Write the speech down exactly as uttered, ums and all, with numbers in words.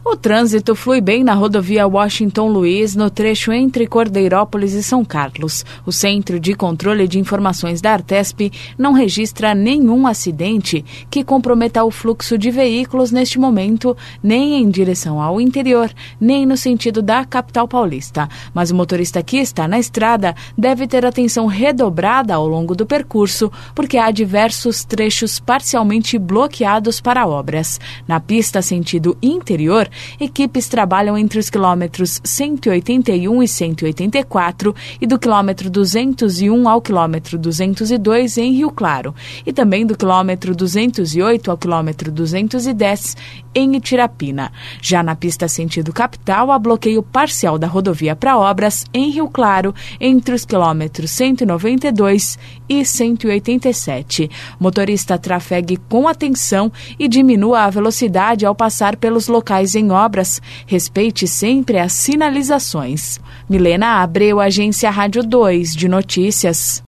O trânsito flui bem na rodovia Washington Luiz, no trecho entre Cordeirópolis e São Carlos. O Centro de Controle de Informações da Artesp não registra nenhum acidente que comprometa o fluxo de veículos neste momento, nem em direção ao interior, nem no sentido da capital paulista. Mas o motorista que está na estrada deve ter atenção redobrada ao longo do percurso, porque há diversos trechos parcialmente bloqueados para obras. Na pista sentido interior, equipes trabalham entre os quilômetros cento e oitenta e um e cento e oitenta e quatro e do quilômetro duzentos e um ao quilômetro duzentos e dois em Rio Claro, e também do quilômetro duzentos e oito ao quilômetro duzentos e dez em Itirapina. Já na pista sentido capital, há bloqueio parcial da rodovia para obras em Rio Claro, entre os quilômetros cento e noventa e dois e cento e oitenta e sete. Motorista trafegue com atenção e diminua a velocidade ao passar pelos locais em obras. Respeite sempre as sinalizações. Milena Abreu, Agência Rádio dois de Notícias.